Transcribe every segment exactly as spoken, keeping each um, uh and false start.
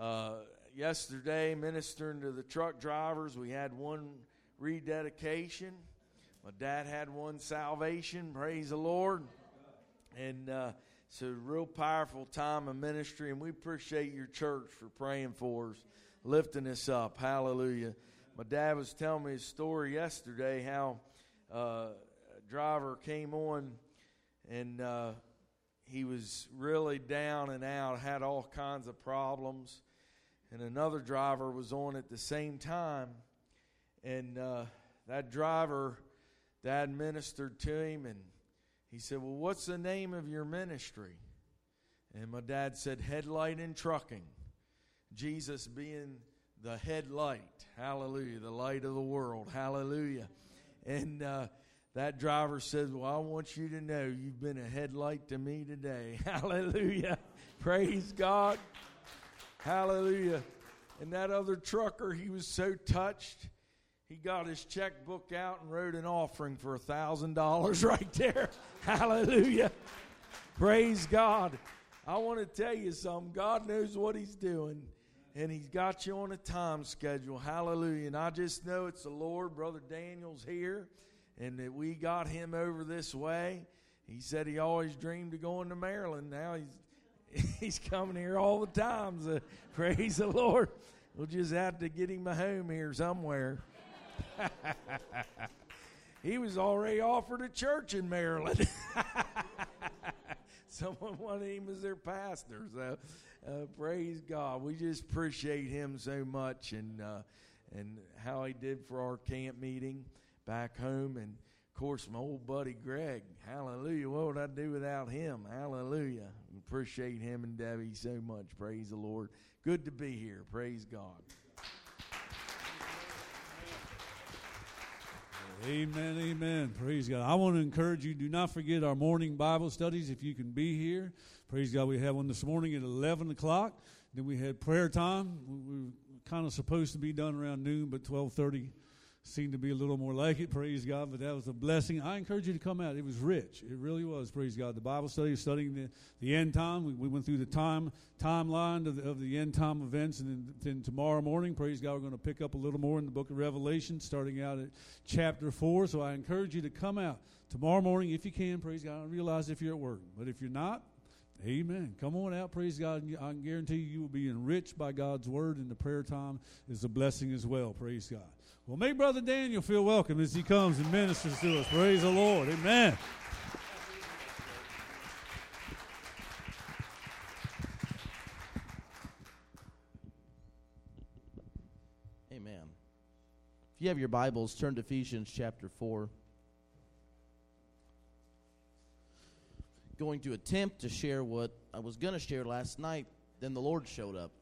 uh, yesterday ministering to the truck drivers. We had one rededication. My dad had one salvation. Praise the Lord. And uh, it's a real powerful time of ministry, and we appreciate your church for praying for us, lifting us up. Hallelujah. My dad was telling me a story yesterday how uh, a driver came on, and uh, he was really down and out, had all kinds of problems. And another driver was on at the same time. And uh, that driver, Dad ministered to him, and he said, well, what's the name of your ministry? And my dad said, Headlight and Trucking. Jesus being the headlight. Hallelujah. The light of the world. Hallelujah. And uh, that driver said, well, I want you to know you've been a headlight to me today. Hallelujah. Praise God. Hallelujah. And that other trucker, he was so touched, he got his checkbook out and wrote an offering for a thousand dollars right there. Hallelujah. Praise God. I want to tell you something. God knows what he's doing, and he's got you on a time schedule. Hallelujah. And I just know it's the Lord. Brother Daniel's here, and that we got him over this way. He said he always dreamed of going to Maryland. Now he's he's coming here all the time. So praise the Lord. We'll just have to get him a home here somewhere. He was already offered a church in Maryland. Someone wanted him as their pastor. So uh, praise God. We just appreciate him so much, and uh, and how he did for our camp meeting back home. And of course, my old buddy Greg. Hallelujah. What would I do without him? Hallelujah. We appreciate him and Debbie so much. Praise the Lord. Good to be here. Praise God. Amen, amen. Praise God. I want to encourage you, do not forget our morning Bible studies if you can be here. Praise God. We had one this morning at eleven o'clock. Then we had prayer time. We were kind of supposed to be done around noon, but twelve thirty seemed to be a little more like it. Praise God. But that was a blessing. I encourage you to come out. It was rich. It really was. Praise God. The Bible study, studying the, the end time. We, we went through the time timeline of the, of the end time events. And then, then tomorrow morning, praise God, we're going to pick up a little more in the book of Revelation, starting out at chapter four. So I encourage you to come out tomorrow morning if you can. Praise God. I realize if you're at work. But if you're not, amen. Come on out, praise God. And I can guarantee you, you will be enriched by God's word, and the prayer time is a blessing as well, praise God. Well, make Brother Daniel feel welcome as he comes and ministers to us. Praise the Lord. Amen. Amen. If you have your Bibles, turn to Ephesians chapter four. Going to attempt to share what I was going to share last night, then the Lord showed up.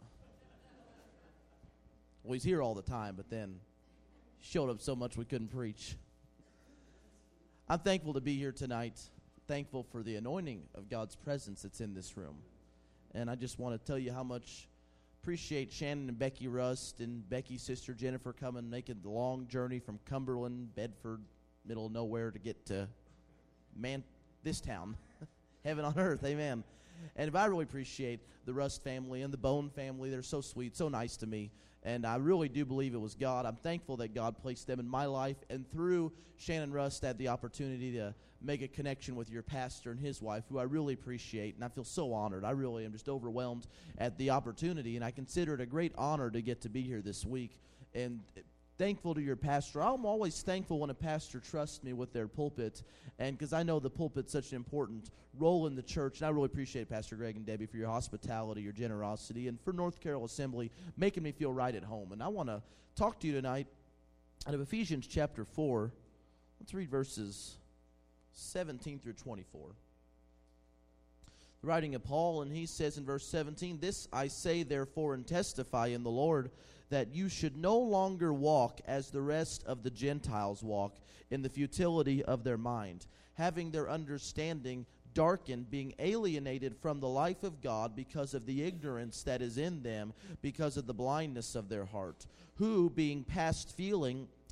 Well, he's here all the time, but then showed up so much we couldn't preach. I'm thankful to be here tonight, thankful for the anointing of God's presence that's in this room. And I just want to tell you how much appreciate Shannon and Becky Rust and Becky's sister Jennifer coming, making the long journey from Cumberland, Bedford, middle of nowhere to get to man this town. Heaven on earth, amen. And I really appreciate the Rust family and the Bone family. They're so sweet, so nice to me. And I really do believe it was God. I'm thankful that God placed them in my life. And through Shannon Rust, I had the opportunity to make a connection with your pastor and his wife, who I really appreciate. And I feel so honored. I really am just overwhelmed at the opportunity. And I consider it a great honor to get to be here this week. And thankful to your pastor. I'm always thankful when a pastor trusts me with their pulpit, and because I know the pulpit's such an important role in the church. And I really appreciate Pastor Greg and Debbie for your hospitality, your generosity, and for North Carroll Assembly making me feel right at home. And I want to talk to you tonight out of Ephesians chapter four. Let's read verses seventeen through twenty-four. The writing of Paul, and he says in verse seventeen, "This I say therefore and testify in the Lord, that you should no longer walk as the rest of the Gentiles walk, in the futility of their mind, having their understanding darkened, being alienated from the life of God because of the ignorance that is in them, because of the blindness of their heart, who, being past feeling,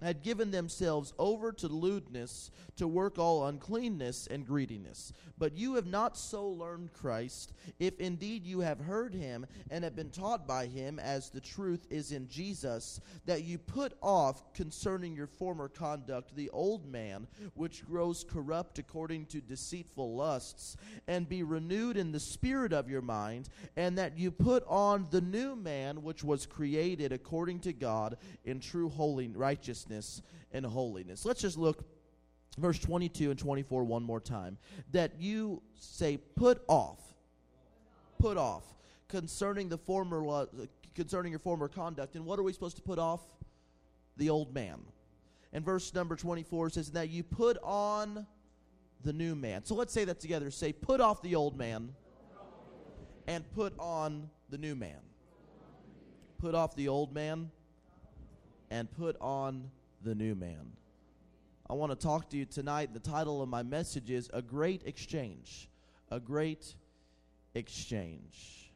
had given themselves over to lewdness, to work all uncleanness and greediness. But you have not so learned Christ, if indeed you have heard him and have been taught by him, as the truth is in Jesus, that you put off concerning your former conduct the old man, which grows corrupt according to deceitful lusts, and be renewed in the spirit of your mind, and that you put on the new man, which was created according to God in true holy righteousness and holiness. Let's just look verse twenty-two and twenty-four one more time. That you say, put off, put off, concerning the former, uh, concerning your former conduct. And what are we supposed to put off? The old man. And verse number twenty-four says that you put on the new man. So let's say that together. Say, put off the old man and put on the new man. Put off the old man and put on the new man. I want to talk to you tonight. The title of my message is A Great Exchange. A Great Exchange.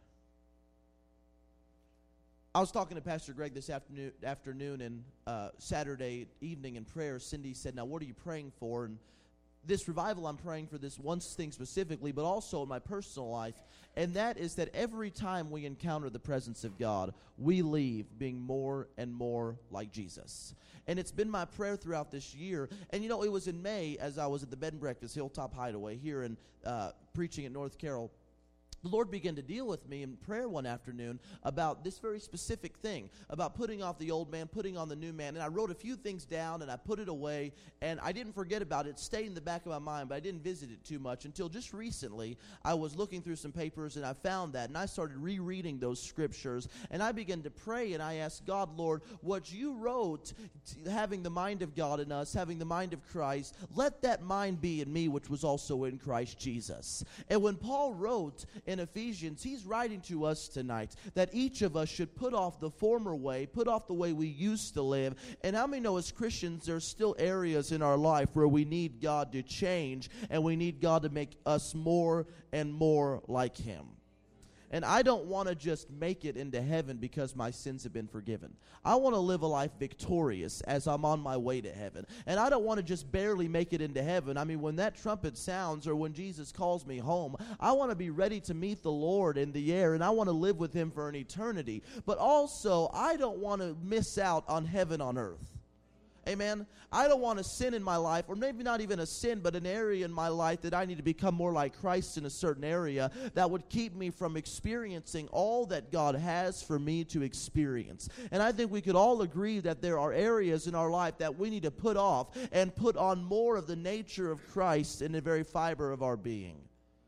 I was talking to Pastor Greg this afternoon, afternoon and uh, Saturday evening in prayer. Cindy said, now what are you praying for? And this revival, I'm praying for this one thing specifically, but also in my personal life, and that is that every time we encounter the presence of God, we leave being more and more like Jesus. And it's been my prayer throughout this year. And, you know, it was in May as I was at the Bed and Breakfast Hilltop Hideaway here in uh, preaching at North Carroll. The Lord began to deal with me in prayer one afternoon about this very specific thing, about putting off the old man, putting on the new man. And I wrote a few things down, and I put it away, and I didn't forget about it. It stayed in the back of my mind, but I didn't visit it too much until just recently. I was looking through some papers, and I found that, and I started rereading those scriptures, and I began to pray, and I asked God, Lord, what you wrote, having the mind of God in us, having the mind of Christ, let that mind be in me, which was also in Christ Jesus. And when Paul wrote in Ephesians, he's writing to us tonight that each of us should put off the former way, put off the way we used to live. And how many know as Christians there's still areas in our life where we need God to change and we need God to make us more and more like him? And I don't want to just make it into heaven because my sins have been forgiven. I want to live a life victorious as I'm on my way to heaven. And I don't want to just barely make it into heaven. I mean, when that trumpet sounds or when Jesus calls me home, I want to be ready to meet the Lord in the air, and I want to live with him for an eternity. But also, I don't want to miss out on heaven on earth. Amen. I don't want a sin in my life, or maybe not even a sin, but an area in my life that I need to become more like Christ in a certain area that would keep me from experiencing all that God has for me to experience. And I think we could all agree that there are areas in our life that we need to put off and put on more of the nature of Christ in the very fiber of our being.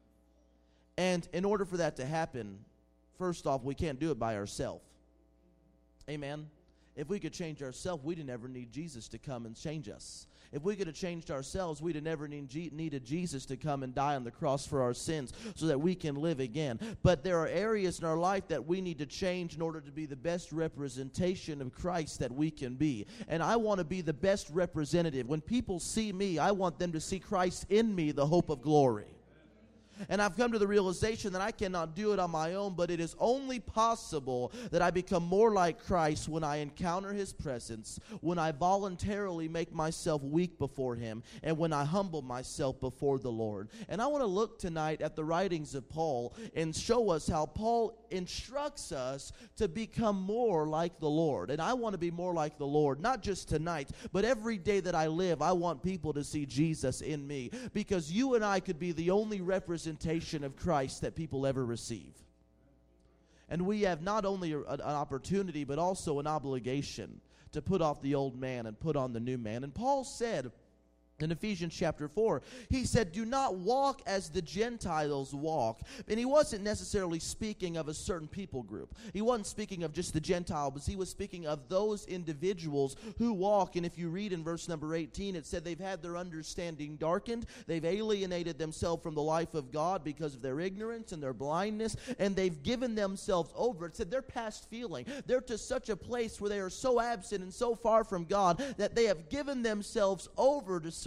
And in order for that to happen, first off, we can't do it by ourselves. Amen. If we could change ourselves, we'd never need Jesus to come and change us. If we could have changed ourselves, we'd have never need, needed Jesus to come and die on the cross for our sins so that we can live again. But there are areas in our life that we need to change in order to be the best representation of Christ that we can be. And I want to be the best representative. When people see me, I want them to see Christ in me, the hope of glory. And I've come to the realization that I cannot do it on my own, but it is only possible that I become more like Christ when I encounter his presence, when I voluntarily make myself weak before him, and when I humble myself before the Lord. And I want to look tonight at the writings of Paul and show us how Paul instructs us to become more like the Lord. And I want to be more like the Lord, not just tonight, but every day that I live. I want people to see Jesus in me, because you and I could be the only representation of Christ that people ever receive. And we have not only a, an opportunity, but also an obligation to put off the old man and put on the new man. And Paul said in Ephesians chapter four, he said, do not walk as the Gentiles walk. And he wasn't necessarily speaking of a certain people group. He wasn't speaking of just the Gentile, but he was speaking of those individuals who walk. And if you read in verse number eighteen, it said they've had their understanding darkened. They've alienated themselves from the life of God because of their ignorance and their blindness. And they've given themselves over. It said they're past feeling. They're to such a place where they are so absent and so far from God that they have given themselves over to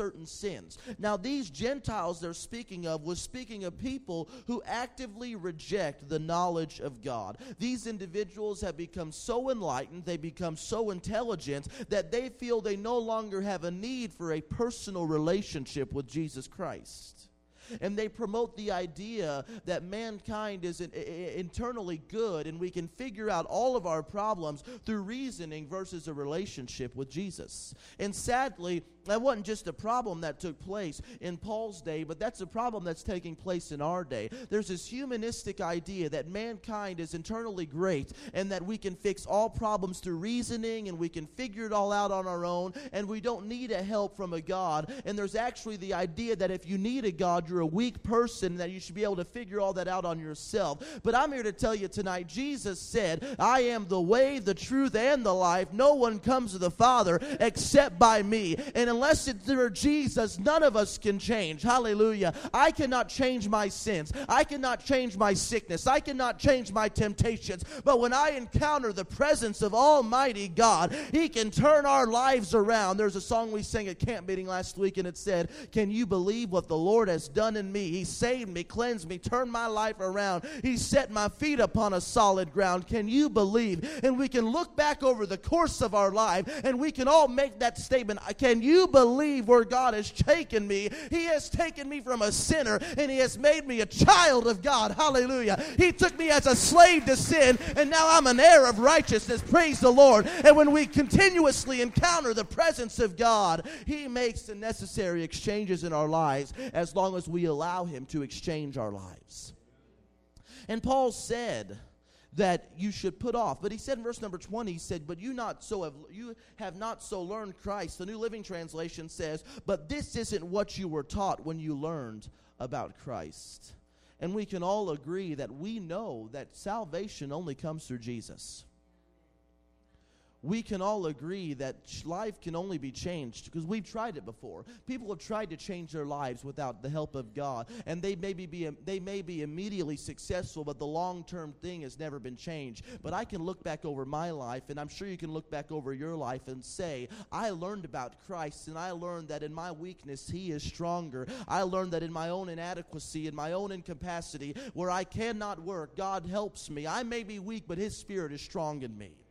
certain sins. Now, these Gentiles they're speaking of was speaking of people who actively reject the knowledge of God. These individuals have become so enlightened, they become so intelligent, that they feel they no longer have a need for a personal relationship with Jesus Christ. And they promote the idea that mankind is in, I- internally good and we can figure out all of our problems through reasoning versus a relationship with Jesus. And sadly, that wasn't just a problem that took place in Paul's day, but that's a problem that's taking place in our day. There's this humanistic idea that mankind is internally great and that we can fix all problems through reasoning and we can figure it all out on our own and we don't need a help from a God. And there's actually the idea that if you need a God, you're a weak person, that you should be able to figure all that out on yourself. But I'm here to tell you tonight, Jesus said, I am the way, the truth, and the life. No one comes to the Father except by me. And unless it's through Jesus, none of us can change. Hallelujah. I cannot change my sins. I cannot change my sickness. I cannot change my temptations. But when I encounter the presence of Almighty God, He can turn our lives around. There's a song we sang at camp meeting last week, and it said, can you believe what the Lord has done in me? He saved me, cleansed me, turned my life around. He set my feet upon a solid ground. Can you believe? And we can look back over the course of our life, and we can all make that statement. Can you believe where God has taken me? He has taken me from a sinner, and He has made me a child of God. Hallelujah. He took me as a slave to sin, and now I'm an heir of righteousness. Praise the Lord. And when we continuously encounter the presence of God, He makes the necessary exchanges in our lives as long as we allow Him to exchange our lives. And Paul said that you should put off. But he said in verse number twenty, he said, but you not so have you have not so learned Christ. The New Living Translation says, but this isn't what you were taught when you learned about Christ. And we can all agree that we know that salvation only comes through Jesus. We can all agree that life can only be changed because we've tried it before. People have tried to change their lives without the help of God, and they may be, be they may be immediately successful, but the long-term thing has never been changed. But I can look back over my life, and I'm sure you can look back over your life and say, I learned about Christ, and I learned that in my weakness, He is stronger. I learned that in my own inadequacy, in my own incapacity, where I cannot work, God helps me. I may be weak, but His Spirit is strong in me.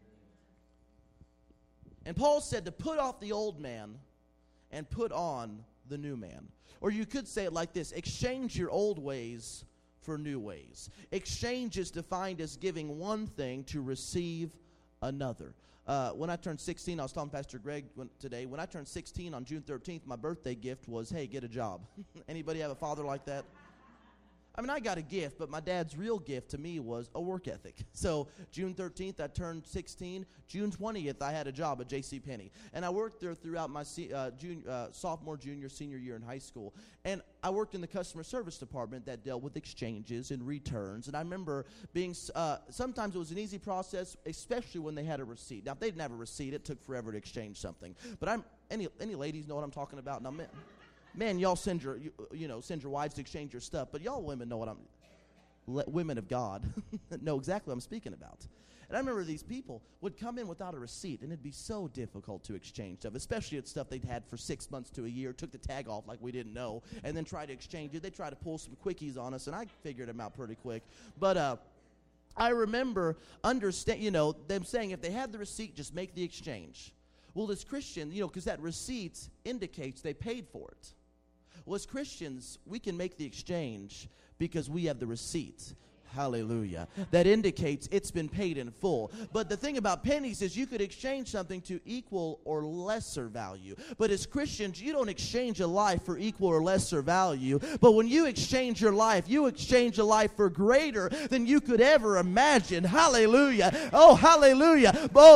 And Paul said to put off the old man and put on the new man. Or you could say it like this: exchange your old ways for new ways. Exchange is defined as giving one thing to receive another. Uh, when I turned sixteen, I was telling Pastor Greg when, today, when I turned sixteen on June thirteenth, my birthday gift was, hey, get a job. Anybody have a father like that? I mean, I got a gift, but my dad's real gift to me was a work ethic. So June thirteenth, I turned sixteen. June twentieth, I had a job at JCPenney. And I worked there throughout my uh, junior, uh, sophomore, junior, senior year in high school. And I worked in the customer service department that dealt with exchanges and returns. And I remember being, uh, sometimes it was an easy process, especially when they had a receipt. Now, if they didn't have a receipt, it took forever to exchange something. But I'm any any ladies know what I'm talking about? Now, man, Man, y'all send your, you, you know, send your wives to exchange your stuff, but y'all women know what I'm, le, women of God, know exactly what I'm speaking about. And I remember these people would come in without a receipt, and it'd be so difficult to exchange stuff, especially at stuff they'd had for six months to a year, took the tag off like we didn't know, and then tried to exchange it. They tried to pull some quickies on us, and I figured them out pretty quick. But uh, I remember understand, you know, them saying if they had the receipt, just make the exchange. Well, as Christians, you know, because that receipt indicates they paid for it. Well, as Christians, we can make the exchange because we have the receipt. Hallelujah. That indicates it's been paid in full. But the thing about pennies is you could exchange something to equal or lesser value. But as Christians, you don't exchange a life for equal or lesser value. But when you exchange your life, you exchange a life for greater than you could ever imagine. Hallelujah. Oh, hallelujah.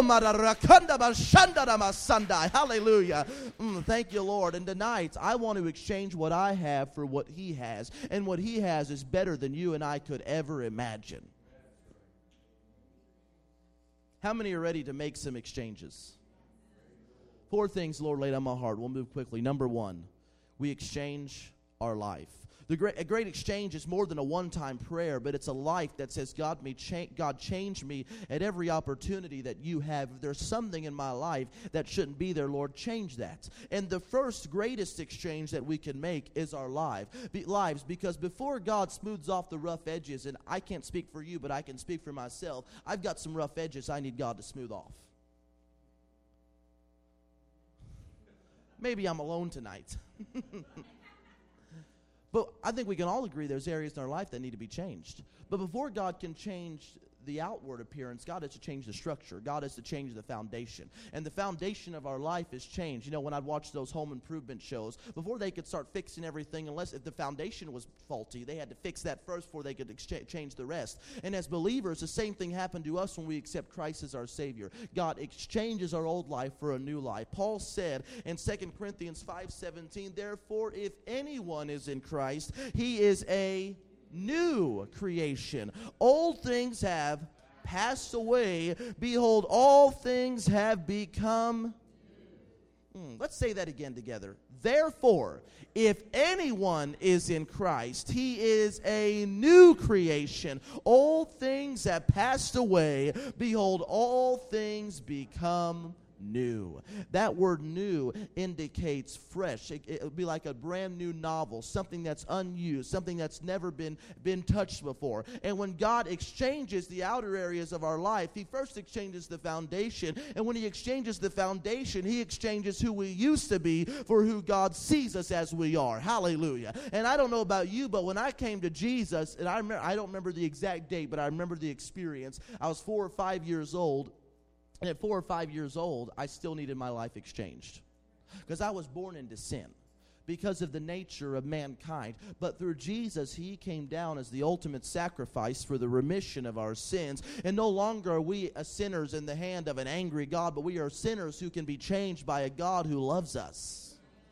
Hallelujah. Mm, thank you, Lord. And tonight, I want to exchange what I have for what He has. And what He has is better than you and I could ever imagine. How many are ready to make some exchanges? Four things the Lord laid on my heart. We'll move quickly. Number one, we exchange our life. The great, a great exchange is more than a one-time prayer, but it's a life that says, God, me cha- God, change me at every opportunity that you have. If there's something in my life that shouldn't be there, Lord, change that. And the first greatest exchange that we can make is our life, be, lives, because before God smooths off the rough edges, and I can't speak for you, but I can speak for myself, I've got some rough edges I need God to smooth off. Maybe I'm alone tonight. But I think we can all agree there's areas in our life that need to be changed. But before God can change the outward appearance, God has to change the structure. God has to change the foundation. And the foundation of our life is changed. You know, when I'd watch those home improvement shows, before they could start fixing everything, unless if the foundation was faulty, they had to fix that first before they could exchange, change the rest. And as believers, the same thing happened to us when we accept Christ as our Savior. God exchanges our old life for a new life. Paul said in Second Corinthians five seventeen, therefore, if anyone is in Christ, he is a new creation. Old things have passed away. Behold, all things have become. Hmm, let's say that again together. Therefore, if anyone is in Christ, he is a new creation. Old things have passed away. Behold, all things become new. That word new indicates fresh. It, it would be like a brand new novel, something that's unused, something that's never been, been touched before. And when God exchanges the outer areas of our life, he first exchanges the foundation. And when he exchanges the foundation, he exchanges who we used to be for who God sees us as we are. Hallelujah. And I don't know about you, but when I came to Jesus, and I, remember, I don't remember the exact date, but I remember the experience. I was four or five years old. And at four or five years old, I still needed my life exchanged. Because I was born into sin. Because of the nature of mankind. But through Jesus, he came down as the ultimate sacrifice for the remission of our sins. And no longer are we sinners in the hand of an angry God, but we are sinners who can be changed by a God who loves us.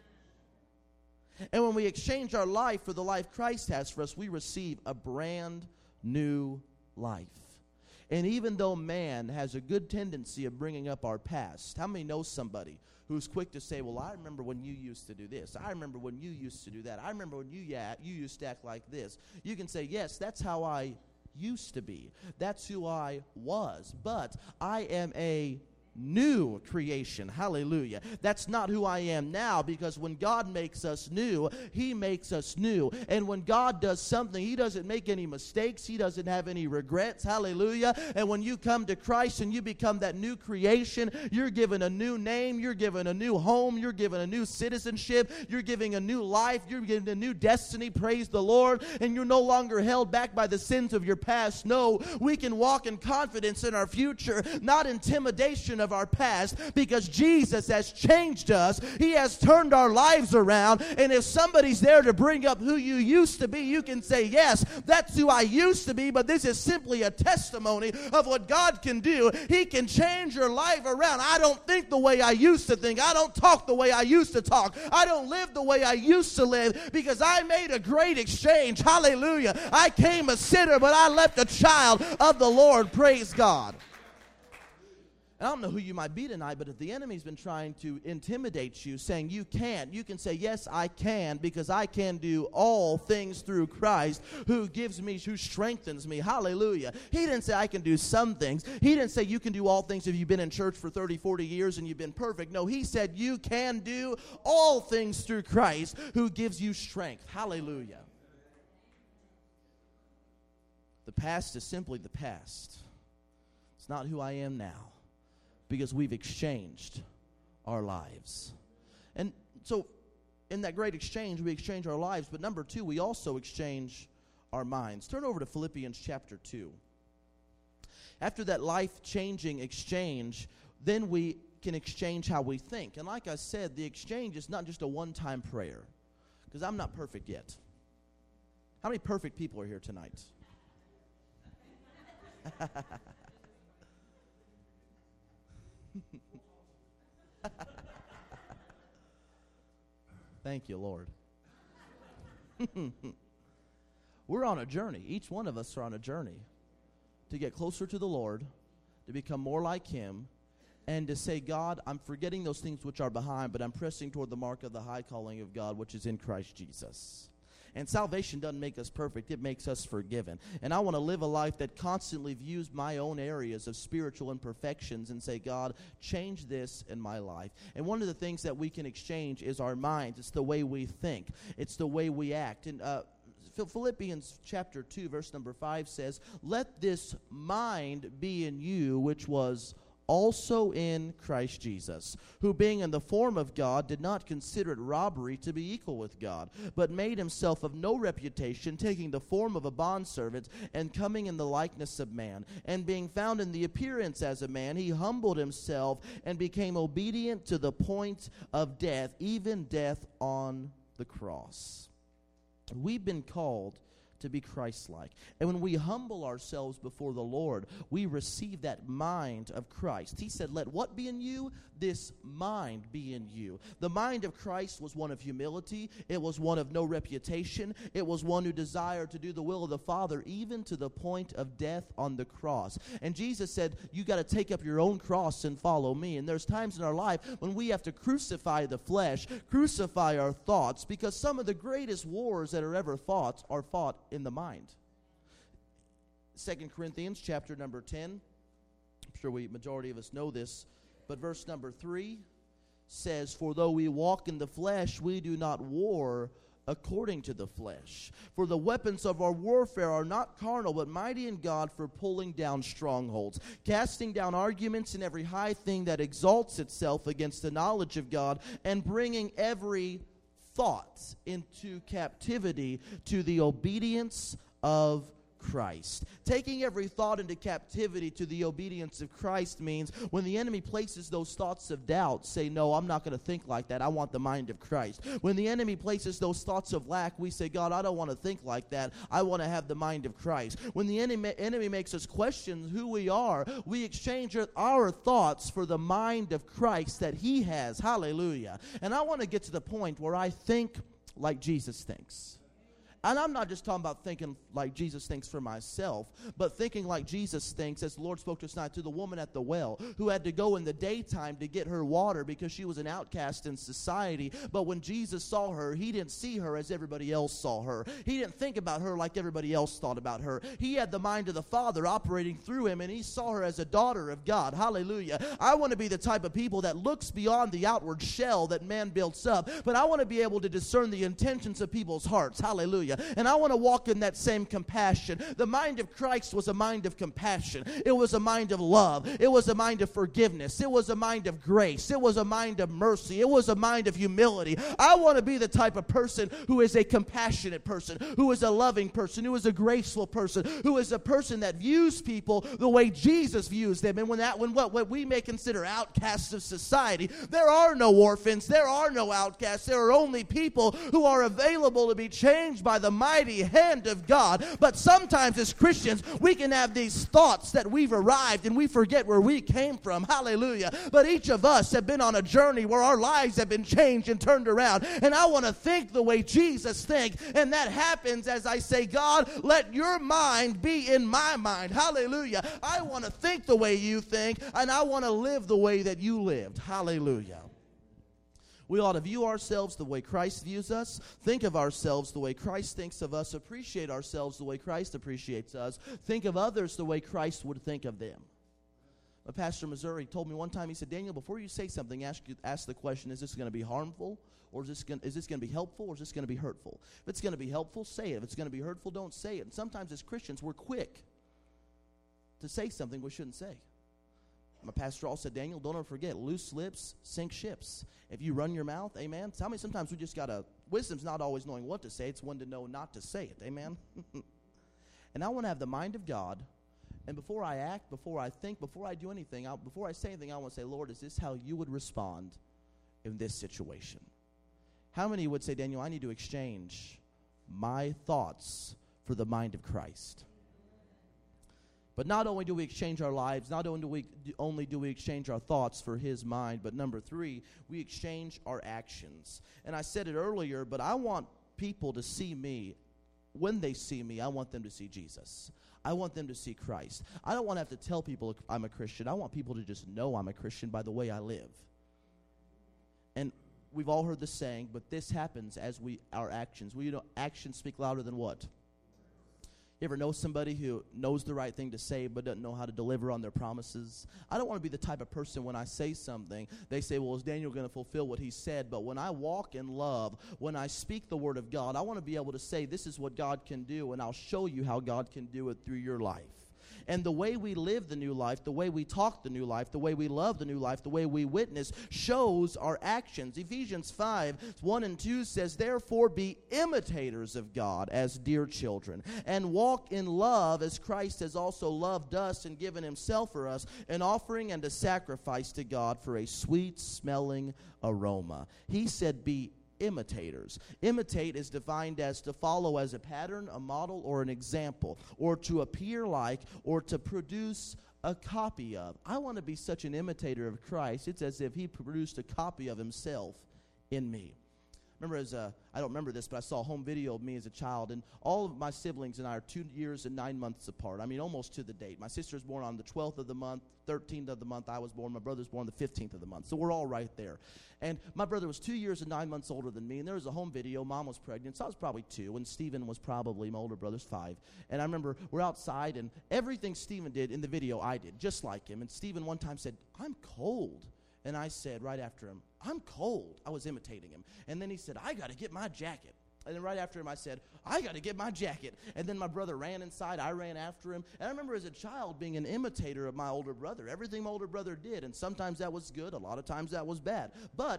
And when we exchange our life for the life Christ has for us, we receive a brand new life. And even though man has a good tendency of bringing up our past, how many know somebody who's quick to say, well, I remember when you used to do this. I remember when you used to do that. I remember when you, yeah, you used to act like this. You can say, yes, that's how I used to be. That's who I was. But I am a new creation. Hallelujah. That's not who I am now, because when God makes us new, he makes us new. And when God does something, he doesn't make any mistakes. He doesn't have any regrets. Hallelujah. And when you come to Christ and you become that new creation, you're given a new name. You're given a new home. You're given a new citizenship. You're giving a new life. You're given a new destiny. Praise the Lord. And you're no longer held back by the sins of your past. No, we can walk in confidence in our future, not intimidation of our past, because Jesus has changed us. He has turned our lives around. And if somebody's there to bring up who you used to be, you can say, yes, that's who I used to be, but this is simply a testimony of what God can do. He can change your life around. I don't think the way I used to think. I don't talk the way I used to talk. I don't live the way I used to live, because I made a great exchange. Hallelujah. I came a sinner, but I left a child of the Lord. Praise God. And I don't know who you might be tonight, but if the enemy's been trying to intimidate you, saying you can't, you can say, yes, I can, because I can do all things through Christ who gives me, who strengthens me. Hallelujah. He didn't say I can do some things. He didn't say you can do all things if you've been in church for thirty, forty years and you've been perfect. No, he said you can do all things through Christ who gives you strength. Hallelujah. The past is simply the past. It's not who I am now, because we've exchanged our lives. And so in that great exchange, we exchange our lives. But number two, we also exchange our minds. Turn over to Philippians chapter two. After that life-changing exchange, then we can exchange how we think. And like I said, the exchange is not just a one-time prayer, because I'm not perfect yet. How many perfect people are here tonight? Thank you, Lord. We're on a journey. Each one of us are on a journey to get closer to the Lord, to become more like him, and to say, God, I'm forgetting those things which are behind, but I'm pressing toward the mark of the high calling of God, which is in Christ Jesus. And salvation doesn't make us perfect. It makes us forgiven. And I want to live a life that constantly views my own areas of spiritual imperfections and say, God, change this in my life. And one of the things that we can exchange is our minds. It's the way we think. It's the way we act. And uh, Philippians chapter two, verse number five says, let this mind be in you, which was also in Christ Jesus, who being in the form of God did not consider it robbery to be equal with God, but made himself of no reputation, taking the form of a bondservant, and coming in the likeness of man. And being found in the appearance as a man, he humbled himself and became obedient to the point of death, even death on the cross. We've been called to be Christ-like. And when we humble ourselves before the Lord, we receive that mind of Christ. He said, let what be in you? This mind be in you. The mind of Christ was one of humility. It was one of no reputation. It was one who desired to do the will of the Father, even to the point of death on the cross. And Jesus said, you got to take up your own cross and follow me. And there's times in our life when we have to crucify the flesh, crucify our thoughts, because some of the greatest wars that are ever fought are fought in the mind. Second Corinthians chapter number ten. I'm sure we majority of us know this, but verse number three says, for though we walk in the flesh, we do not war according to the flesh. For the weapons of our warfare are not carnal, but mighty in God for pulling down strongholds, casting down arguments and every high thing that exalts itself against the knowledge of God, and bringing every thought into captivity to the obedience of Christ. Taking every thought into captivity to the obedience of Christ means when the enemy places those thoughts of doubt, say, no, I'm not going to think like that. I want the mind of Christ. When the enemy places those thoughts of lack, we say, God, I don't want to think like that. I want to have the mind of Christ. When the enemy, enemy makes us question who we are, we exchange our thoughts for the mind of Christ that he has. Hallelujah. And I want to get to the point where I think like Jesus thinks. And I'm not just talking about thinking like Jesus thinks for myself, but thinking like Jesus thinks, as the Lord spoke to us tonight, to the woman at the well who had to go in the daytime to get her water because she was an outcast in society. But when Jesus saw her, he didn't see her as everybody else saw her. He didn't think about her like everybody else thought about her. He had the mind of the Father operating through him, and he saw her as a daughter of God. Hallelujah. I want to be the type of people that looks beyond the outward shell that man builds up, but I want to be able to discern the intentions of people's hearts. Hallelujah. And I want to walk in that same compassion. The mind of Christ was a mind of compassion. It was a mind of love. It was a mind of forgiveness. It was a mind of grace. It was a mind of mercy. It was a mind of humility. I want to be the type of person who is a compassionate person, who is a loving person, who is a graceful person, who is a person that views people the way Jesus views them. And when that, when what, what we may consider outcasts of society, there are no orphans. There are no outcasts. There are only people who are available to be changed by the mighty hand of God. But sometimes as Christians, we can have these thoughts that we've arrived and we forget where we came from. Hallelujah. But each of us have been on a journey where our lives have been changed and turned around. And I want to think the way Jesus thinks. And that happens as I say, God, let your mind be in my mind. Hallelujah. I want to think the way you think, and I want to live the way that you lived. Hallelujah. We ought to view ourselves the way Christ views us, think of ourselves the way Christ thinks of us, appreciate ourselves the way Christ appreciates us, think of others the way Christ would think of them. A pastor in Missouri told me one time, he said, Daniel, before you say something, ask, ask the question, is this going to be harmful, or is this going is this going to be helpful, or is this going to be hurtful? If it's going to be helpful, say it. If it's going to be hurtful, don't say it. And sometimes as Christians, we're quick to say something we shouldn't say. My pastor also said, Daniel, don't ever forget, loose lips sink ships. If you run your mouth, amen. Tell me, sometimes we just got to, wisdom's not always knowing what to say. It's when to know not to say it, amen. And I want to have the mind of God. And before I act, before I think, before I do anything, I'll, before I say anything, I want to say, Lord, is this how you would respond in this situation? How many would say, Daniel, I need to exchange my thoughts for the mind of Christ? But not only do we exchange our lives, not only do we only do we exchange our thoughts for his mind, but number three, we exchange our actions. And I said it earlier, but I want people to see me. When they see me, I want them to see Jesus. I want them to see Christ. I don't want to have to tell people I'm a Christian. I want people to just know I'm a Christian by the way I live. And we've all heard the saying, but this happens as we our actions. We, you know, actions speak louder than what? You ever know somebody who knows the right thing to say but doesn't know how to deliver on their promises? I don't want to be the type of person when I say something, they say, well, is Daniel going to fulfill what he said? But when I walk in love, when I speak the word of God, I want to be able to say, this is what God can do, and I'll show you how God can do it through your life. And the way we live the new life, the way we talk the new life, the way we love the new life, the way we witness shows our actions. Ephesians five, one and two says, therefore be imitators of God as dear children, and walk in love as Christ has also loved us and given himself for us, an offering and a sacrifice to God for a sweet-smelling aroma. He said be imitators. Imitate is defined as to follow as a pattern, a model, or an example, or to appear like, or to produce a copy of. I want to be such an imitator of Christ. It's as if he produced a copy of himself in me. Remember, as a, I don't remember this, but I saw a home video of me as a child, and all of my siblings and I are two years and nine months apart. I mean, almost to the date. My sister was born on the twelfth of the month, thirteenth of the month I was born. My brother was born the fifteenth of the month, so we're all right there. And my brother was two years and nine months older than me, and there was a home video. Mom was pregnant, so I was probably two, and Stephen was probably, my older brother's five. And I remember we're outside, and everything Stephen did in the video, I did, just like him. And Stephen one time said, I'm cold. And I said right after him, I'm cold. I was imitating him. And then he said, I got to get my jacket. And then right after him I said, I got to get my jacket. And then my brother ran inside. I ran after him. And I remember as a child being an imitator of my older brother. Everything my older brother did. And sometimes that was good. A lot of times that was bad. But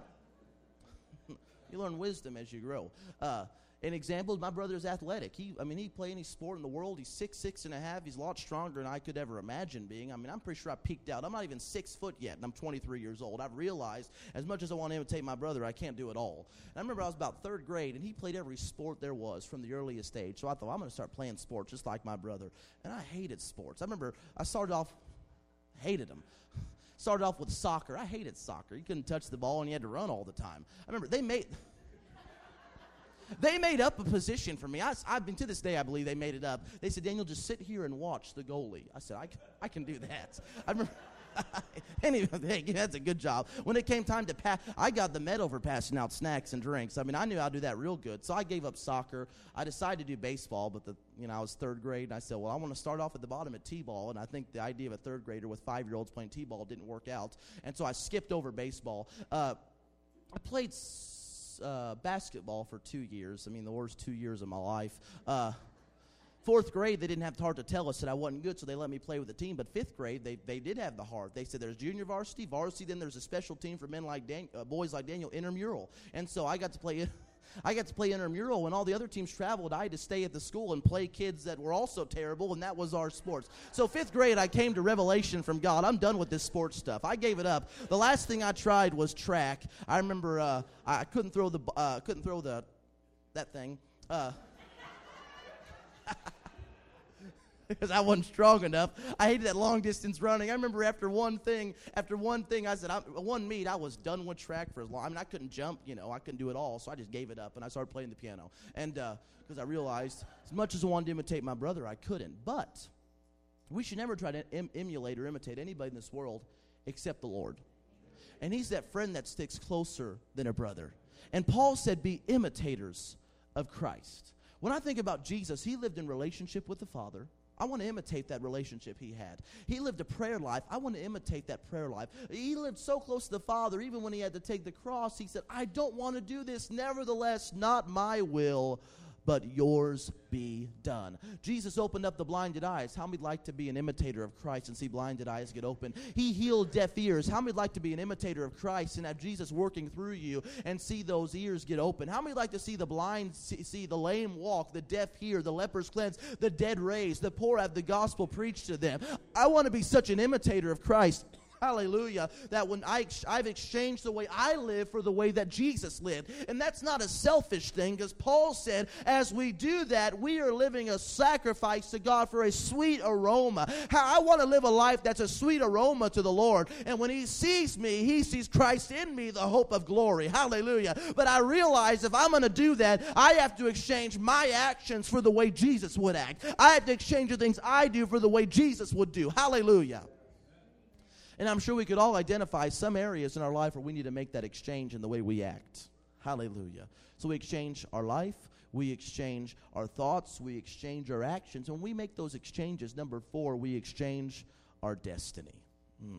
you learn wisdom as you grow. Uh, An example, my brother is athletic. He, I mean, he play any sport in the world. He's six, six and a half. He's a lot stronger than I could ever imagine being. I mean, I'm pretty sure I peaked out. I'm not even six foot yet, and I'm twenty-three years old. I've realized as much as I want to imitate my brother, I can't do it all. And I remember I was about third grade, and he played every sport there was from the earliest age. So I thought, I'm going to start playing sports just like my brother. And I hated sports. I remember I started off, hated them. Started off with soccer. I hated soccer. You couldn't touch the ball, and you had to run all the time. I remember they made... They made up a position for me. I, I've been to this day, I believe they made it up. They said, Daniel, just sit here and watch the goalie. I said, I, I can do that. I remember, anyway, hey, that's a good job. When it came time to pass, I got the medal for passing out snacks and drinks. I mean, I knew I'd do that real good. So I gave up soccer. I decided to do baseball, but the, you know, I was third grade, and I said, well, I want to start off at the bottom at T-ball, and I think the idea of a third grader with five-year-olds playing T-ball didn't work out. And so I skipped over baseball. Uh, I played Uh, basketball for two years. I mean, the worst two years of my life. Uh, fourth grade, they didn't have the heart to tell us that I wasn't good, so they let me play with the team. But fifth grade, they they did have the heart. They said there's junior varsity, varsity, then there's a special team for men like Dan- uh, boys like Daniel, intramural. And so I got to play. I got to play intramural. When all the other teams traveled, I had to stay at the school and play kids that were also terrible, and that was our sports. So fifth grade, I came to revelation from God. I'm done with this sports stuff. I gave it up. The last thing I tried was track. I remember uh, I couldn't throw the uh, couldn't throw the that thing. Uh, because I wasn't strong enough. I hated that long distance running. I remember after one thing, after one thing, I said, I, one meet, I was done with track for as long. I mean, I couldn't jump, you know, I couldn't do it all, so I just gave it up, and I started playing the piano. And because uh, I realized, as much as I wanted to imitate my brother, I couldn't. But we should never try to em- emulate or imitate anybody in this world except the Lord. And he's that friend that sticks closer than a brother. And Paul said, be imitators of Christ. When I think about Jesus, he lived in relationship with the Father. I want to imitate that relationship he had. He lived a prayer life. I want to imitate that prayer life. He lived so close to the Father, even when he had to take the cross, he said, I don't want to do this. Nevertheless, not my will, but yours be done. Jesus opened up the blinded eyes. How many'd like to be an imitator of Christ and see blinded eyes get open? He healed deaf ears. How many'd like to be an imitator of Christ and have Jesus working through you and see those ears get open? How many'd like to see the blind see, see the lame walk, the deaf hear, the lepers cleanse, the dead raised, the poor have the gospel preached to them? I want to be such an imitator of Christ. Hallelujah, that when I, I've exchanged the way I live for the way that Jesus lived. And that's not a selfish thing, because Paul said, as we do that, we are living a sacrifice to God for a sweet aroma. I want to live a life that's a sweet aroma to the Lord. And when he sees me, he sees Christ in me, the hope of glory. Hallelujah. But I realize if I'm going to do that, I have to exchange my actions for the way Jesus would act. I have to exchange the things I do for the way Jesus would do. Hallelujah. And I'm sure we could all identify some areas in our life where we need to make that exchange in the way we act. Hallelujah. So we exchange our life, we exchange our thoughts, we exchange our actions. And when we make those exchanges, number four, we exchange our destiny. Mm,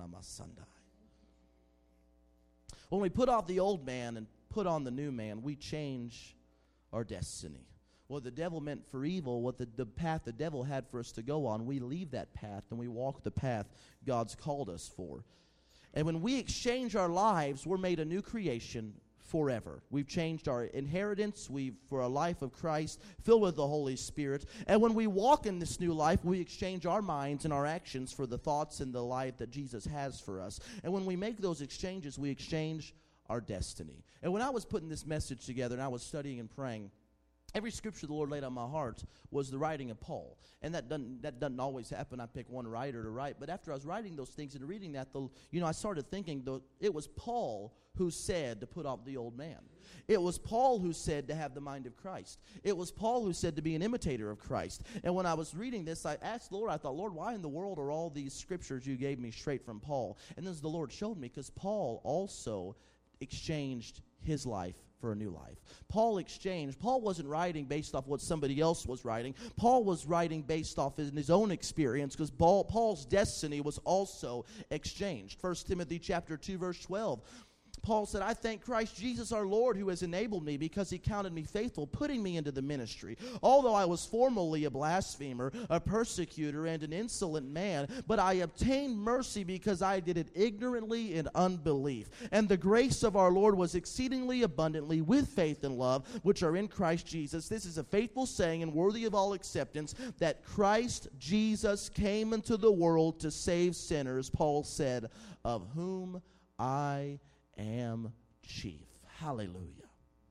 when we put off the old man and put on the new man, we change our destiny. What the devil meant for evil, what the, the path the devil had for us to go on, we leave that path and we walk the path God's called us for. And when we exchange our lives, we're made a new creation forever. We've changed our inheritance we've for a life of Christ filled with the Holy Spirit. And when we walk in this new life, we exchange our minds and our actions for the thoughts and the life that Jesus has for us. And when we make those exchanges, we exchange our destiny. And when I was putting this message together and I was studying and praying, every scripture the Lord laid on my heart was the writing of Paul. And that doesn't, that doesn't always happen. I pick one writer to write. But after I was writing those things and reading that, the, you know, I started thinking the, it was Paul who said to put off the old man. It was Paul who said to have the mind of Christ. It was Paul who said to be an imitator of Christ. And when I was reading this, I asked the Lord, I thought, Lord, why in the world are all these scriptures you gave me straight from Paul? And then the Lord showed me, because Paul also exchanged his life for a new life. Paul exchanged. Paul wasn't writing based off what somebody else was writing. Paul was writing based off his, his own experience, because Paul, Paul's destiny was also exchanged. First Timothy chapter two, verse twelve. Paul said, I thank Christ Jesus our Lord who has enabled me, because he counted me faithful, putting me into the ministry. Although I was formerly a blasphemer, a persecutor, and an insolent man, but I obtained mercy because I did it ignorantly in unbelief. And the grace of our Lord was exceedingly abundantly with faith and love, which are in Christ Jesus. This is a faithful saying and worthy of all acceptance, that Christ Jesus came into the world to save sinners, Paul said, of whom I am chief. Hallelujah.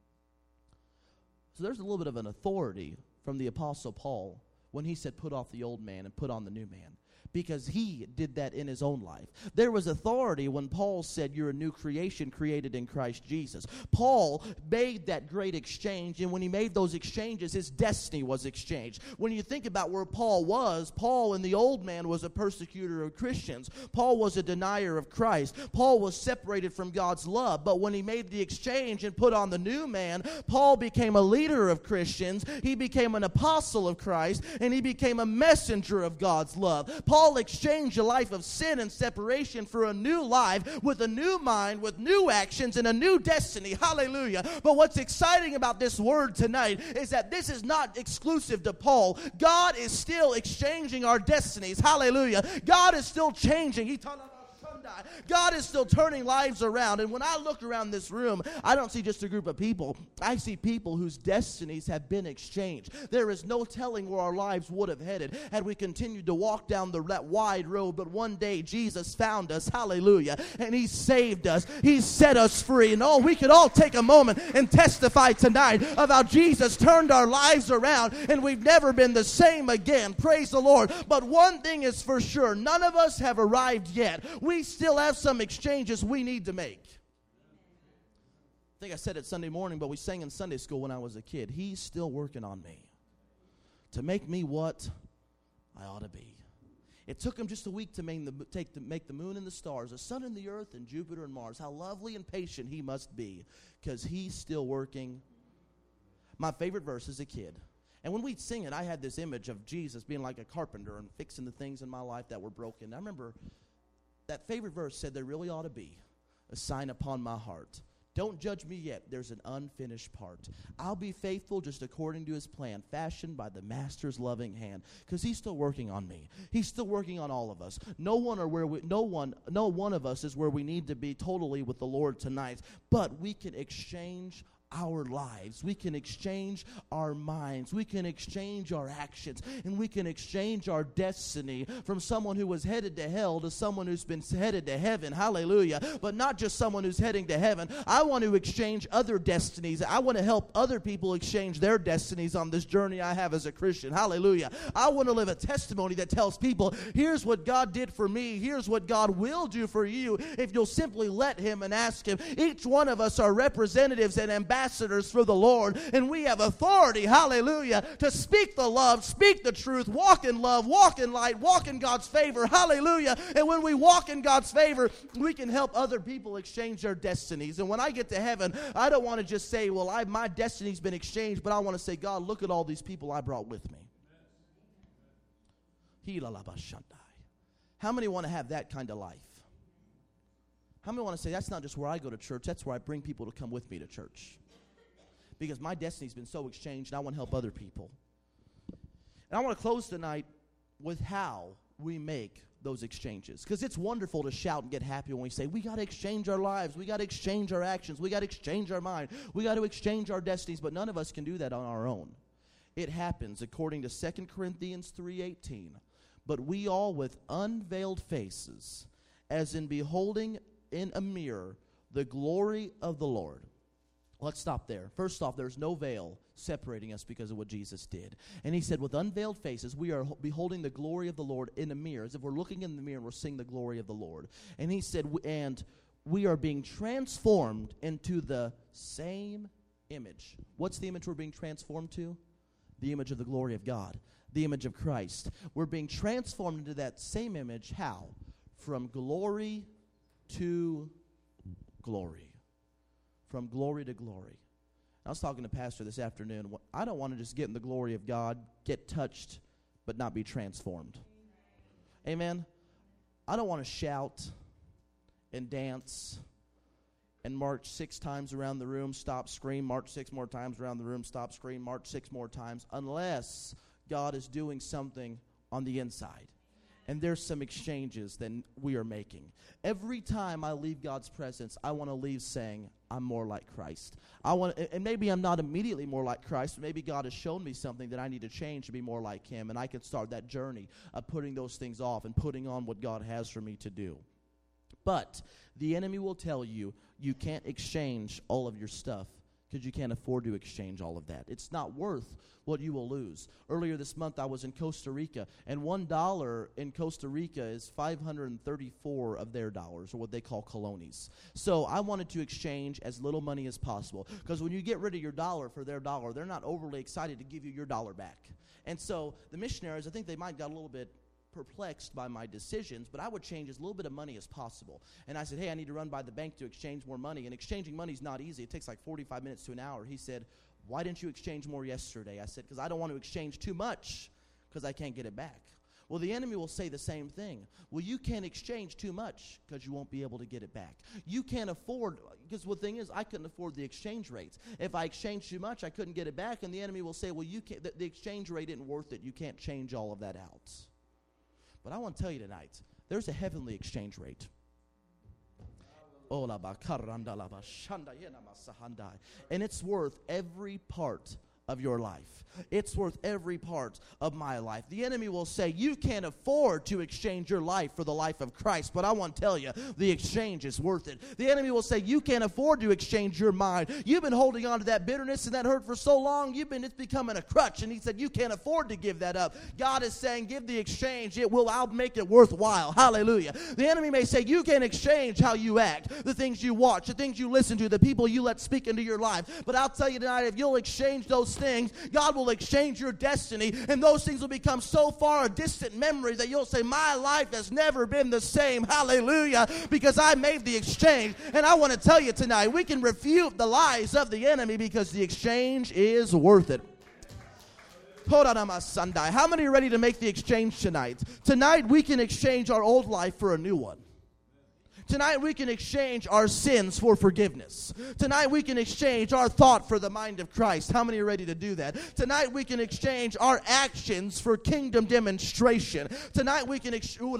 So there's a little bit of an authority from the Apostle Paul when he said put off the old man and put on the new man, because he did that in his own life. There was authority when Paul said you're a new creation created in Christ Jesus. Paul made that great exchange, and when he made those exchanges, his destiny was exchanged. When you think about where Paul was, Paul in the old man was a persecutor of Christians. Paul was a denier of Christ. Paul was separated from God's love. But when he made the exchange and put on the new man, Paul became a leader of Christians. He became an apostle of Christ, and he became a messenger of God's love. Paul exchanged a life of sin and separation for a new life with a new mind, with new actions, and a new destiny. Hallelujah. But what's exciting about this word tonight is that this is not exclusive to Paul. God is still exchanging our destinies. Hallelujah. God is still changing. He taught God is still turning lives around. And when I look around this room, I don't see just a group of people. I see people whose destinies have been exchanged. There is no telling where our lives would have headed had we continued to walk down the, that wide road. But one day Jesus found us. Hallelujah. And he saved us. He set us free. And oh, we could all take a moment and testify tonight of how Jesus turned our lives around and we've never been the same again. Praise the Lord. But one thing is for sure, none of us have arrived yet. We still have some exchanges we need to make. I think I said it Sunday morning, but we sang in Sunday school when I was a kid. He's still working on me to make me what I ought to be. It took him just a week to make, the, take the, make the moon and the stars, the sun and the earth, and Jupiter and Mars. How lovely and patient he must be, because he's still working. My favorite verse as a kid. And when we'd sing it, I had this image of Jesus being like a carpenter and fixing the things in my life that were broken. I remember that favorite verse said there really ought to be a sign upon my heart. Don't judge me yet. There's an unfinished part. I'll be faithful just according to his plan, fashioned by the master's loving hand, because he's still working on me. He's still working on all of us. No one or where we, no one, no one of us is where we need to be totally with the Lord tonight, but we can exchange our lives. We can exchange our minds. We can exchange our actions. And we can exchange our destiny from someone who was headed to hell to someone who's been headed to heaven. Hallelujah. But not just someone who's heading to heaven. I want to exchange other destinies. I want to help other people exchange their destinies on this journey I have as a Christian. Hallelujah. I want to live a testimony that tells people, here's what God did for me. Here's what God will do for you if you'll simply let him and ask him. Each one of us are representatives and ambassadors ambassadors for the Lord, and we have authority, hallelujah, to speak the love, speak the truth, walk in love, walk in light, walk in God's favor, hallelujah. And when we walk in God's favor, we can help other people exchange their destinies. And when I get to heaven, I don't want to just say, well, I, my destiny's been exchanged, but I want to say, God, look at all these people I brought with me. How many want to have that kind of life? How many want to say, that's not just where I go to church, that's where I bring people to come with me to church? Because my destiny's been so exchanged, and I want to help other people. And I want to close tonight with how we make those exchanges. Because it's wonderful to shout and get happy when we say, we got to exchange our lives, we got to exchange our actions, we got to exchange our mind, we got to exchange our destinies, but none of us can do that on our own. It happens according to Second Corinthians three eighteen. But we all with unveiled faces, as in beholding in a mirror the glory of the Lord. Let's stop there. First off, there's no veil separating us because of what Jesus did. And he said, with unveiled faces, we are beholding the glory of the Lord in a mirror, as if we're looking in the mirror and we're seeing the glory of the Lord. And he said, and we are being transformed into the same image. What's the image we're being transformed to? The image of the glory of God, the image of Christ. We're being transformed into that same image. How? From glory to glory. From glory to glory. I was talking to Pastor this afternoon. I don't want to just get in the glory of God, get touched, but not be transformed. Amen? I don't want to shout and dance and march six times around the room, stop, scream, march six more times around the room, stop, scream, march six more times, unless God is doing something on the inside. And there's some exchanges that we are making. Every time I leave God's presence, I want to leave saying, I'm more like Christ. I want, and maybe I'm not immediately more like Christ, but maybe God has shown me something that I need to change to be more like Him, and I can start that journey of putting those things off and putting on what God has for me to do. But the enemy will tell you, you can't exchange all of your stuff because you can't afford to exchange all of that. It's not worth what you will lose. Earlier this month, I was in Costa Rica, and one dollar in Costa Rica is five hundred thirty-four of their dollars, or what they call colones. So I wanted to exchange as little money as possible, because when you get rid of your dollar for their dollar, they're not overly excited to give you your dollar back. And so the missionaries, I think they might got a little bit perplexed by my decisions, but I would change as little bit of money as possible. And I said, hey, I need to run by the bank to exchange more money. And exchanging money is not easy. It takes like forty-five minutes to an hour. He said, why didn't you exchange more yesterday? I said, because I don't want to exchange too much because I can't get it back. Well, the enemy will say the same thing. Well, you can't exchange too much because you won't be able to get it back. You can't afford, because the thing is, I couldn't afford the exchange rates. If I exchanged too much, I couldn't get it back, and the enemy will say, well, you can't, the, the exchange rate isn't worth it. You can't change all of that out. But I want to tell you tonight, there's a heavenly exchange rate. And it's worth every part of your life. It's worth every part of my life. The enemy will say, you can't afford to exchange your life for the life of Christ. But I want to tell you, the exchange is worth it. The enemy will say, you can't afford to exchange your mind. You've been holding on to that bitterness and that hurt for so long. You've been, it's becoming a crutch. And he said, you can't afford to give that up. God is saying, give the exchange. It will, I'll make it worthwhile. Hallelujah. The enemy may say, you can't exchange how you act, the things you watch, the things you listen to, the people you let speak into your life. But I'll tell you tonight, if you'll exchange those things, God will exchange your destiny, and those things will become so far a distant memory that you'll say, my life has never been the same. Hallelujah, because I made the exchange. And I want to tell you tonight, we can refute the lies of the enemy because the exchange is worth it. How many are ready to make the exchange tonight? Tonight we can exchange our old life for a new one. Tonight we can exchange our sins for forgiveness. Tonight we can exchange our thought for the mind of Christ. How many are ready to do that? Tonight we can exchange our actions for kingdom demonstration. Tonight we can exchange,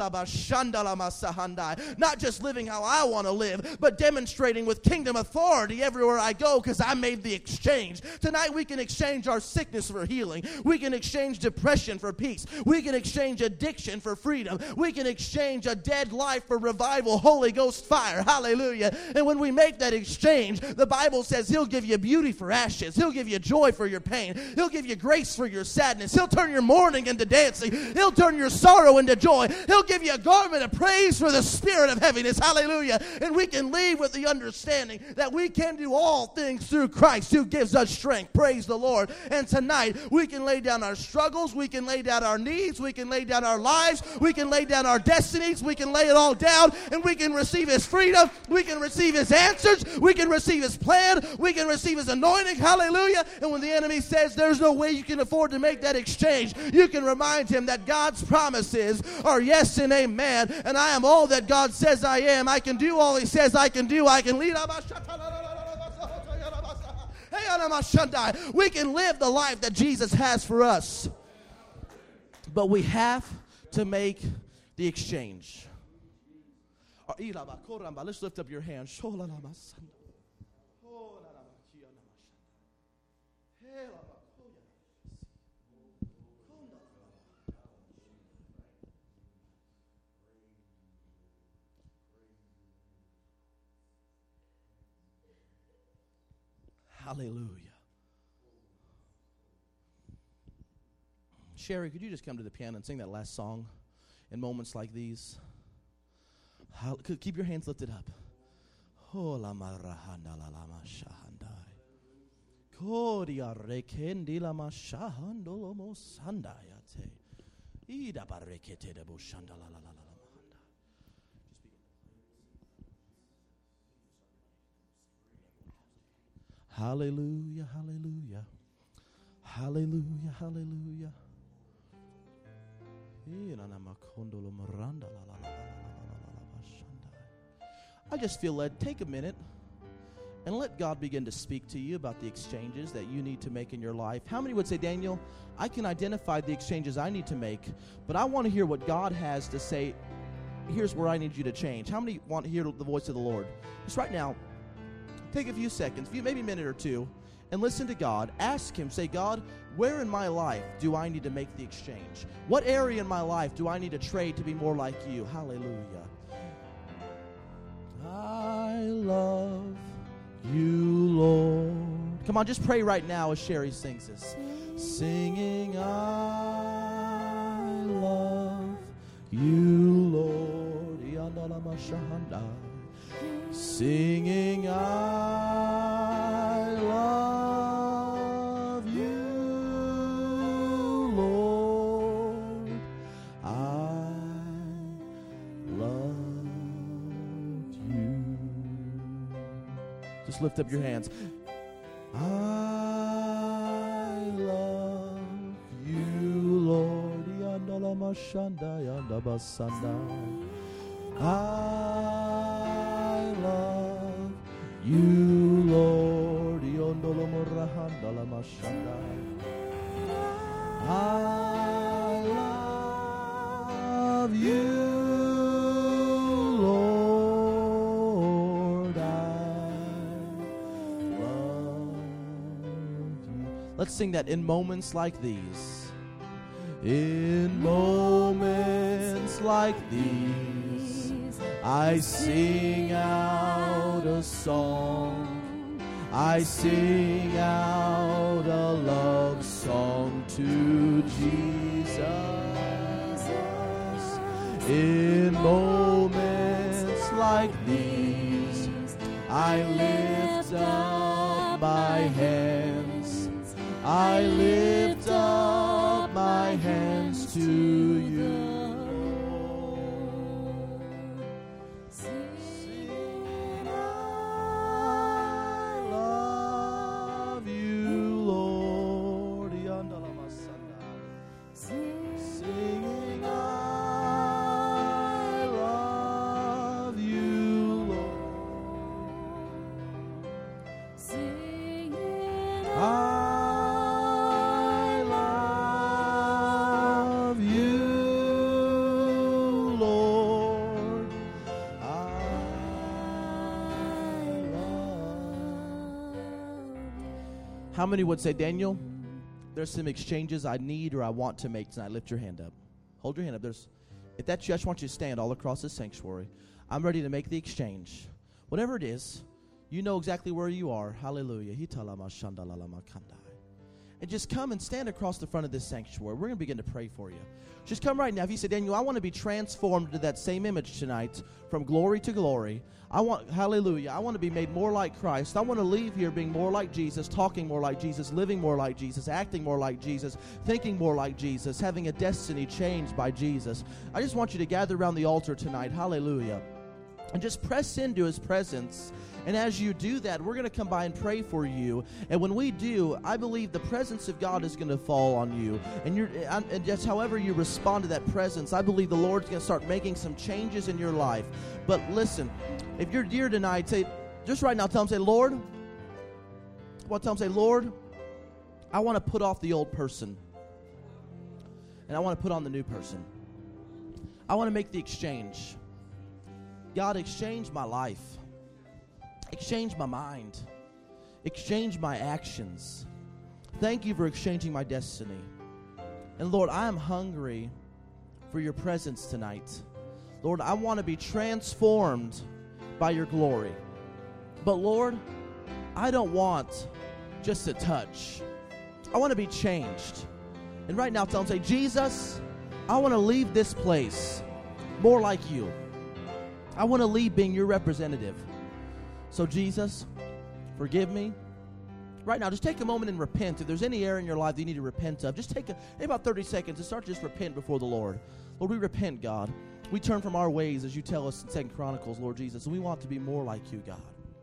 not just living how I want to live, but demonstrating with kingdom authority everywhere I go because I made the exchange. Tonight we can exchange our sickness for healing. We can exchange depression for peace. We can exchange addiction for freedom. We can exchange a dead life for revival. Holy Ghost fire. Hallelujah. And when we make that exchange, the Bible says he'll give you beauty for ashes. He'll give you joy for your pain. He'll give you grace for your sadness. He'll turn your mourning into dancing. He'll turn your sorrow into joy. He'll give you a garment of praise for the spirit of heaviness. Hallelujah. And we can leave with the understanding that we can do all things through Christ who gives us strength. Praise the Lord. And tonight we can lay down our struggles. We can lay down our needs. We can lay down our lives. We can lay down our destinies. We can lay it all down, and we can receive his freedom. We can receive his answers. We can receive his plan. We can receive his anointing. Hallelujah. And when the enemy says there's no way you can afford to make that exchange, you can remind him that God's promises are yes and amen, and I am all that God says I am. I can do all he says I can do. I can lead. We can live the life that Jesus has for us. But we have to make the exchange. Let's lift up your hands. Hallelujah. Sherry, could you just come to the piano and sing that last song in moments like these? How, keep your hands lifted up. Hallelujah, hallelujah. Hallelujah, hallelujah. I just feel led, take a minute and let God begin to speak to you about the exchanges that you need to make in your life. How many would say, Daniel, I can identify the exchanges I need to make, but I want to hear what God has to say. Here's where I need you to change. How many want to hear the voice of the Lord? Just right now, take a few seconds, maybe a minute or two, and listen to God. Ask him, say, God, where in my life do I need to make the exchange? What area in my life do I need to trade to be more like you? Hallelujah. I love you, Lord. Come on, just pray right now as Sherry sings this. Singing, I love you, Lord. Singing, I love you, Lord. I love you. Just lift up your hands. I love you, Lord. I love you, Lord. I love you, Lord. I love you. Let's sing that in moments like these. In moments like these, I sing out a song. I sing out a love song to Jesus. In moments like these, I lift up my hands. I lift up my hands to you. How many would say, Daniel, there's some exchanges I need or I want to make tonight? Lift your hand up. Hold your hand up. There's If that's you, I just want you to stand all across this sanctuary. I'm ready to make the exchange. Whatever it is, you know exactly where you are. Hallelujah. And just come and stand across the front of this sanctuary. We're going to begin to pray for you. Just come right now. If you say, Daniel, I want to be transformed to that same image tonight, from glory to glory. I want, hallelujah, I want to be made more like Christ. I want to leave here being more like Jesus, talking more like Jesus, living more like Jesus, acting more like Jesus, thinking more like Jesus, having a destiny changed by Jesus. I just want you to gather around the altar tonight. Hallelujah. And just press into his presence. And as you do that, we're going to come by and pray for you. And when we do, I believe the presence of God is going to fall on you. And you're, and just however you respond to that presence, I believe the Lord's going to start making some changes in your life. But listen, if you're here tonight, say, just right now, tell him, say, Lord, well, tell him, say, Lord, I want to put off the old person. And I want to put on the new person. I want to make the exchange. God, exchange my life. Exchange my mind. Exchange my actions. Thank you for exchanging my destiny. And Lord, I am hungry for your presence tonight. Lord, I want to be transformed by your glory. But Lord, I don't want just a touch. I want to be changed. And right now, tell him, say, Jesus, I want to leave this place more like you. I want to leave being your representative. So Jesus, forgive me. Right now, just take a moment and repent. If there's any area in your life that you need to repent of, just take, a, take about thirty seconds and start to just repent before the Lord. Lord, we repent, God. We turn from our ways, as you tell us in Second Chronicles, Lord Jesus, and we want to be more like you, God.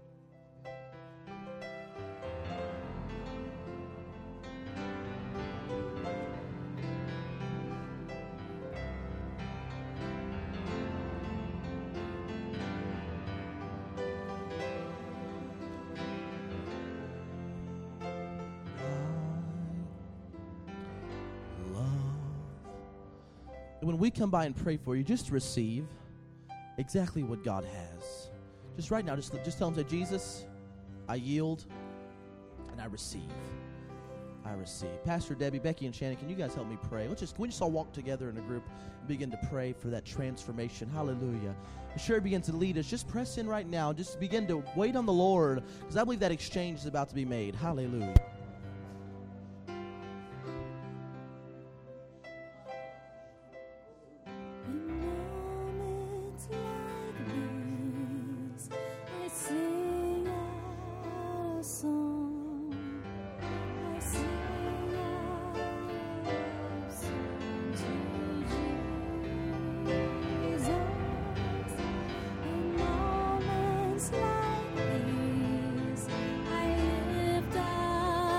And when we come by and pray for you, just receive exactly what God has. Just right now, just, just tell him, say, Jesus, I yield and I receive. I receive. Pastor Debbie, Becky, and Shannon, can you guys help me pray? Let's just, can we just all walk together in a group and begin to pray for that transformation? Hallelujah. As Sherry begins to lead us, just press in right now. Just begin to wait on the Lord, because I believe that exchange is about to be made. Hallelujah. Like these, I lift up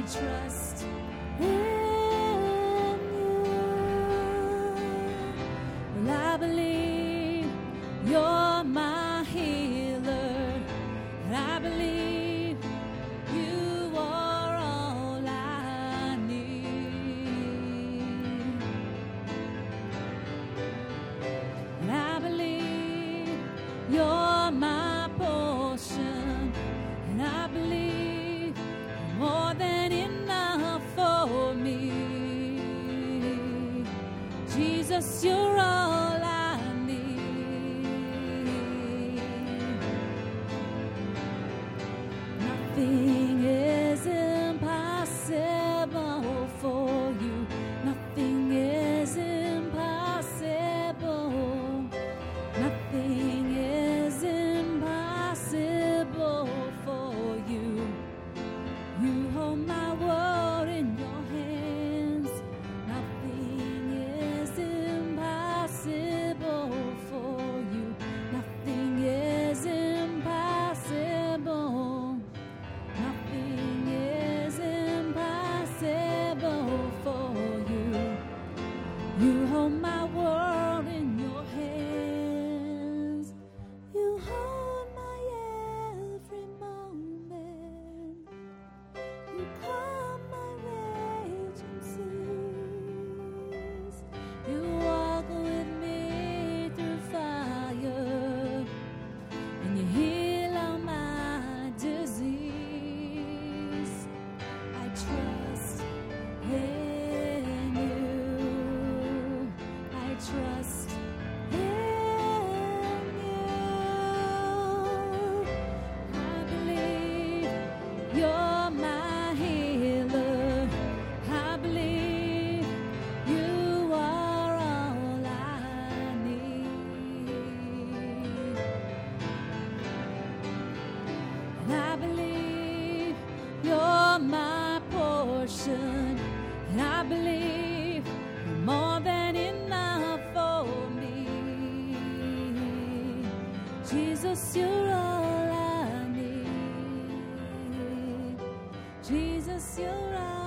trust in you. Well, I believe you're my healer, and I believe you are all I need. And I believe you're my portion, and I believe you're more than enough for me. Jesus, you're all I need. Nothing is impossible for you. Nothing is impossible. Nothing is impossible for you. You hold my world in your hands. Nothing is impossible for you. Nothing is impossible. Nothing is impossible for you. You hold my world in your hands. You hold my every moment. You calm my raging seas. You walk with me through fire, and you heal all my disease. I trust in you. I trust in you. I believe you're my healer. I believe you are all I need. And I believe you're my portion, and I believe you're more than enough for me. Jesus, you're all I need. Jesus, you're all